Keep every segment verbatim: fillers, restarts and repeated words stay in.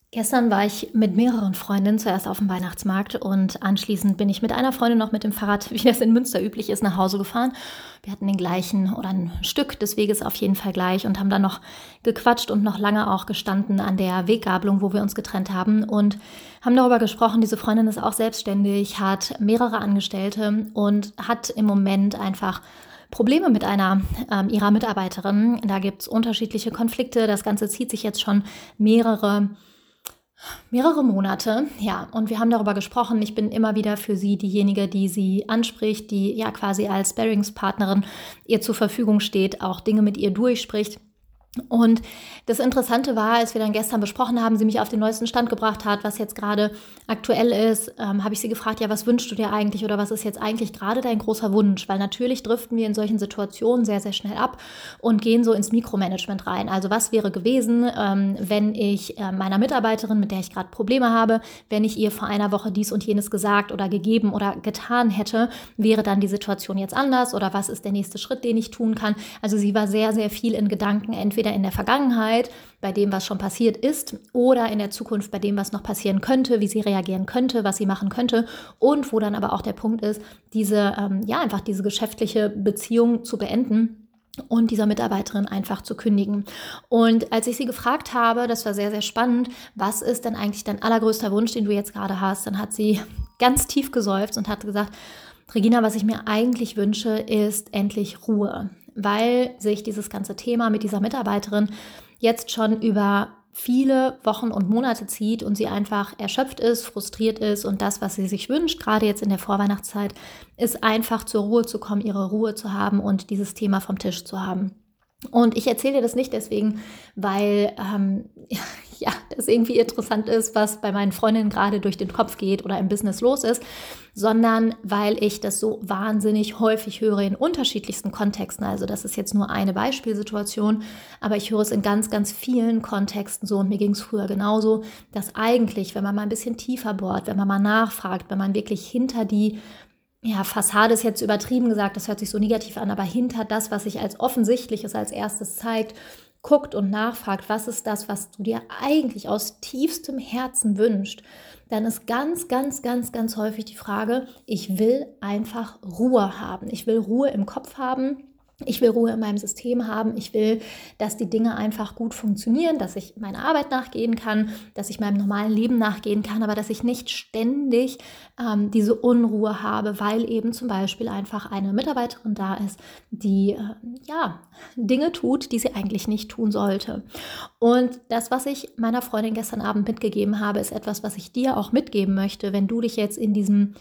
Gestern war ich mit mehreren Freundinnen zuerst auf dem Weihnachtsmarkt und anschließend bin ich mit einer Freundin noch mit dem Fahrrad, wie das in Münster üblich ist, nach Hause gefahren. Wir hatten den gleichen oder ein Stück des Weges auf jeden Fall gleich und haben dann noch gequatscht und noch lange auch gestanden an der Weggabelung, wo wir uns getrennt haben und haben darüber gesprochen. Diese Freundin ist auch selbstständig, hat mehrere Angestellte und hat im Moment einfach Probleme mit einer ähm, ihrer Mitarbeiterinnen. Da gibt es unterschiedliche Konflikte. Das Ganze zieht sich jetzt schon mehrere Mehrere Monate, ja, und wir haben darüber gesprochen. Ich bin immer wieder für sie diejenige, die sie anspricht, die ja quasi als Sparringspartnerin ihr zur Verfügung steht, auch Dinge mit ihr durchspricht. Und das Interessante war, als wir dann gestern besprochen haben, sie mich auf den neuesten Stand gebracht hat, was jetzt gerade aktuell ist, ähm, habe ich sie gefragt, ja, was wünschst du dir eigentlich oder was ist jetzt eigentlich gerade dein großer Wunsch? Weil natürlich driften wir in solchen Situationen sehr, sehr schnell ab und gehen so ins Mikromanagement rein. Also was wäre gewesen, ähm, wenn ich äh, meiner Mitarbeiterin, mit der ich gerade Probleme habe, wenn ich ihr vor einer Woche dies und jenes gesagt oder gegeben oder getan hätte, wäre dann die Situation jetzt anders oder was ist der nächste Schritt, den ich tun kann? Also sie war sehr, sehr viel in Gedanken, entweder Entweder in der Vergangenheit, bei dem, was schon passiert ist, oder in der Zukunft, bei dem, was noch passieren könnte, wie sie reagieren könnte, was sie machen könnte und wo dann aber auch der Punkt ist, diese, ähm, ja, einfach diese geschäftliche Beziehung zu beenden und dieser Mitarbeiterin einfach zu kündigen. Und als ich sie gefragt habe, das war sehr, sehr spannend, was ist denn eigentlich dein allergrößter Wunsch, den du jetzt gerade hast, dann hat sie ganz tief geseufzt und hat gesagt, Regina, was ich mir eigentlich wünsche, ist endlich Ruhe, weil sich dieses ganze Thema mit dieser Mitarbeiterin jetzt schon über viele Wochen und Monate zieht und sie einfach erschöpft ist, frustriert ist und das, was sie sich wünscht, gerade jetzt in der Vorweihnachtszeit, ist einfach zur Ruhe zu kommen, ihre Ruhe zu haben und dieses Thema vom Tisch zu haben. Und ich erzähle dir das nicht deswegen, weil ähm, ja, das irgendwie interessant ist, was bei meinen Freundinnen gerade durch den Kopf geht oder im Business los ist, sondern weil ich das so wahnsinnig häufig höre in unterschiedlichsten Kontexten. Also das ist jetzt nur eine Beispielsituation, aber ich höre es in ganz, ganz vielen Kontexten so und mir ging es früher genauso, dass eigentlich, wenn man mal ein bisschen tiefer bohrt, wenn man mal nachfragt, wenn man wirklich hinter die ja, Fassade ist jetzt übertrieben gesagt, das hört sich so negativ an, aber hinter das, was sich als Offensichtliches als erstes zeigt, guckt und nachfragt, was ist das, was du dir eigentlich aus tiefstem Herzen wünschst, dann ist ganz, ganz, ganz, ganz häufig die Frage, ich will einfach Ruhe haben. Ich will Ruhe im Kopf haben. Ich will Ruhe in meinem System haben. Ich will, dass die Dinge einfach gut funktionieren, dass ich meiner Arbeit nachgehen kann, dass ich meinem normalen Leben nachgehen kann, aber dass ich nicht ständig ähm, diese Unruhe habe, weil eben zum Beispiel einfach eine Mitarbeiterin da ist, die äh, ja Dinge tut, die sie eigentlich nicht tun sollte. Und das, was ich meiner Freundin gestern Abend mitgegeben habe, ist etwas, was ich dir auch mitgeben möchte, wenn du dich jetzt in diesem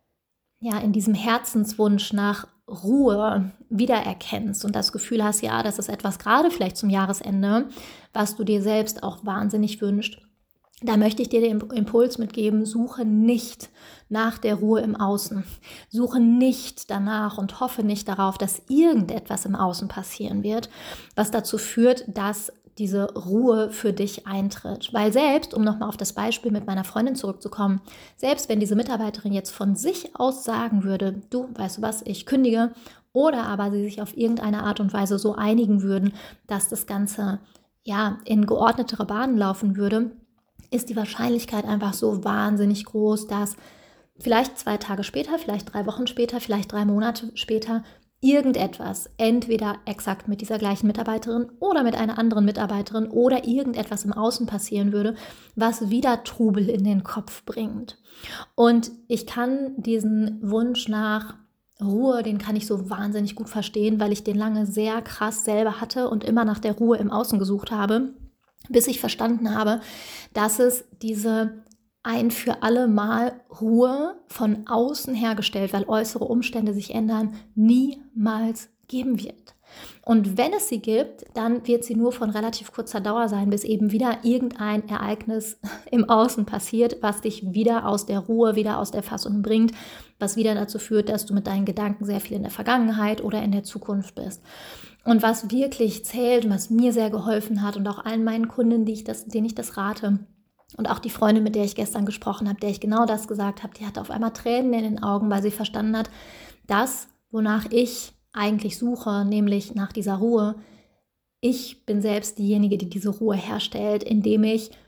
ja, in diesem Herzenswunsch nach Ruhe wiedererkennst und das Gefühl hast, ja, das ist etwas gerade vielleicht zum Jahresende, was du dir selbst auch wahnsinnig wünschst, da möchte ich dir den Impuls mitgeben, suche nicht nach der Ruhe im Außen. Suche nicht danach und hoffe nicht darauf, dass irgendetwas im Außen passieren wird, was dazu führt, dass diese Ruhe für dich eintritt. Weil selbst, um nochmal auf das Beispiel mit meiner Freundin zurückzukommen, selbst wenn diese Mitarbeiterin jetzt von sich aus sagen würde, du, weißt du was, ich kündige, oder aber sie sich auf irgendeine Art und Weise so einigen würden, dass das Ganze ja in geordnetere Bahnen laufen würde, ist die Wahrscheinlichkeit einfach so wahnsinnig groß, dass vielleicht zwei Tage später, vielleicht drei Wochen später, vielleicht drei Monate später irgendetwas, entweder exakt mit dieser gleichen Mitarbeiterin oder mit einer anderen Mitarbeiterin oder irgendetwas im Außen passieren würde, was wieder Trubel in den Kopf bringt. Und ich kann diesen Wunsch nach Ruhe, den kann ich so wahnsinnig gut verstehen, weil ich den lange sehr krass selber hatte und immer nach der Ruhe im Außen gesucht habe, bis ich verstanden habe, dass es diese ein für alle Mal Ruhe von außen hergestellt, weil äußere Umstände sich ändern, niemals geben wird. Und wenn es sie gibt, dann wird sie nur von relativ kurzer Dauer sein, bis eben wieder irgendein Ereignis im Außen passiert, was dich wieder aus der Ruhe, wieder aus der Fassung bringt, was wieder dazu führt, dass du mit deinen Gedanken sehr viel in der Vergangenheit oder in der Zukunft bist. Und was wirklich zählt und was mir sehr geholfen hat und auch allen meinen Kunden, die ich das, denen ich das rate, und auch die Freundin, mit der ich gestern gesprochen habe, der ich genau das gesagt habe, die hatte auf einmal Tränen in den Augen, weil sie verstanden hat, das, wonach ich eigentlich suche, nämlich nach dieser Ruhe, ich bin selbst diejenige, die diese Ruhe herstellt, indem ich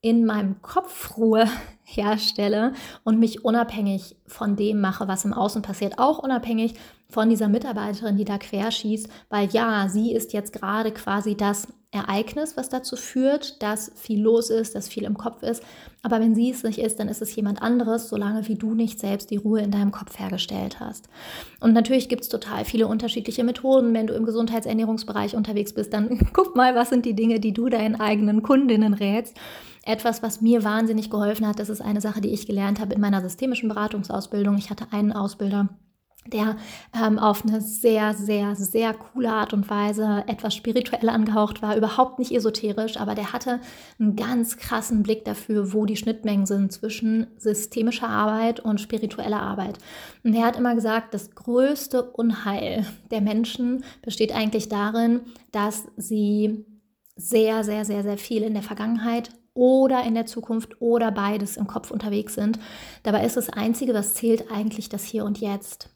in meinem Kopf Ruhe herstelle und mich unabhängig von dem mache, was im Außen passiert, auch unabhängig von dieser Mitarbeiterin, die da querschießt, weil ja, sie ist jetzt gerade quasi das Ereignis, was dazu führt, dass viel los ist, dass viel im Kopf ist. Aber wenn sie es nicht ist, dann ist es jemand anderes, solange wie du nicht selbst die Ruhe in deinem Kopf hergestellt hast. Und natürlich gibt es total viele unterschiedliche Methoden. Wenn du im Gesundheitsernährungsbereich unterwegs bist, dann guck mal, was sind die Dinge, die du deinen eigenen Kundinnen rätst. Etwas, was mir wahnsinnig geholfen hat, das ist eine Sache, die ich gelernt habe in meiner systemischen Beratungsausbildung. Ich hatte einen Ausbilder, der ähm, auf eine sehr, sehr, sehr coole Art und Weise etwas spirituell angehaucht war, überhaupt nicht esoterisch, aber der hatte einen ganz krassen Blick dafür, wo die Schnittmengen sind zwischen systemischer Arbeit und spiritueller Arbeit. Und er hat immer gesagt, das größte Unheil der Menschen besteht eigentlich darin, dass sie sehr, sehr, sehr, sehr viel in der Vergangenheit oder in der Zukunft oder beides im Kopf unterwegs sind. Dabei ist das Einzige, was zählt, eigentlich das Hier und Jetzt.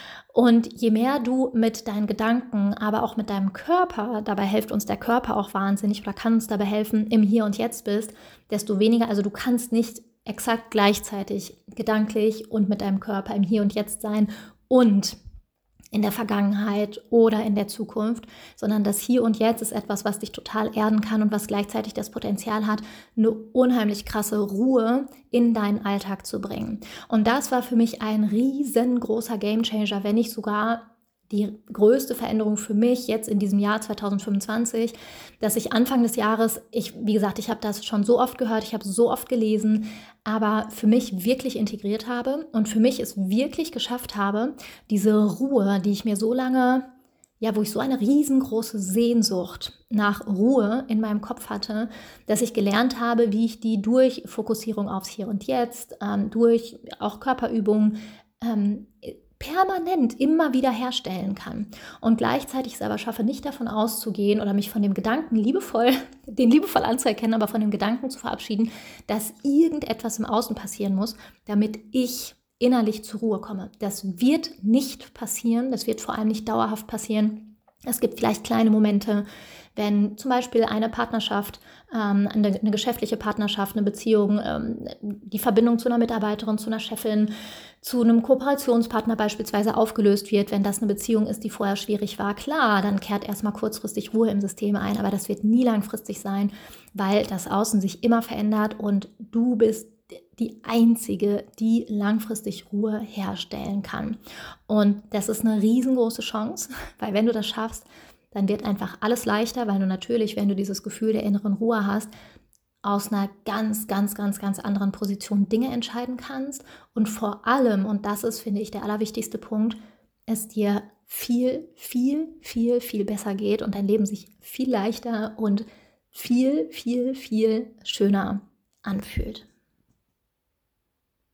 Und je mehr du mit deinen Gedanken, aber auch mit deinem Körper, dabei hilft uns der Körper auch wahnsinnig oder kann uns dabei helfen, im Hier und Jetzt bist, desto weniger, also du kannst nicht exakt gleichzeitig gedanklich und mit deinem Körper im Hier und Jetzt sein und in der Vergangenheit oder in der Zukunft, sondern das Hier und Jetzt ist etwas, was dich total erden kann und was gleichzeitig das Potenzial hat, eine unheimlich krasse Ruhe in deinen Alltag zu bringen. Und das war für mich ein riesengroßer Gamechanger, wenn nicht sogar die größte Veränderung für mich jetzt in diesem Jahr zwanzig fünfundzwanzig, dass ich Anfang des Jahres, ich, wie gesagt, ich habe das schon so oft gehört, ich habe so oft gelesen, aber für mich wirklich integriert habe und für mich es wirklich geschafft habe, diese Ruhe, die ich mir so lange, ja, wo ich so eine riesengroße Sehnsucht nach Ruhe in meinem Kopf hatte, dass ich gelernt habe, wie ich die durch Fokussierung aufs Hier und Jetzt, ähm, durch auch Körperübungen, ähm, permanent immer wieder herstellen kann und gleichzeitig es aber schaffe, nicht davon auszugehen oder mich von dem Gedanken liebevoll, den liebevoll anzuerkennen, aber von dem Gedanken zu verabschieden, dass irgendetwas im Außen passieren muss, damit ich innerlich zur Ruhe komme. Das wird nicht passieren, das wird vor allem nicht dauerhaft passieren. Es gibt vielleicht kleine Momente, wenn zum Beispiel eine Partnerschaft, ähm, eine, eine geschäftliche Partnerschaft, eine Beziehung, ähm, die Verbindung zu einer Mitarbeiterin, zu einer Chefin, zu einem Kooperationspartner beispielsweise aufgelöst wird, wenn das eine Beziehung ist, die vorher schwierig war, klar, dann kehrt erstmal kurzfristig Ruhe im System ein, aber das wird nie langfristig sein, weil das Außen sich immer verändert und du bist die Einzige, die langfristig Ruhe herstellen kann. Und das ist eine riesengroße Chance, weil wenn du das schaffst, dann wird einfach alles leichter, weil du natürlich, wenn du dieses Gefühl der inneren Ruhe hast, aus einer ganz, ganz, ganz, ganz anderen Position Dinge entscheiden kannst und vor allem, und das ist, finde ich, der allerwichtigste Punkt, es dir viel, viel, viel, viel besser geht und dein Leben sich viel leichter und viel, viel, viel schöner anfühlt.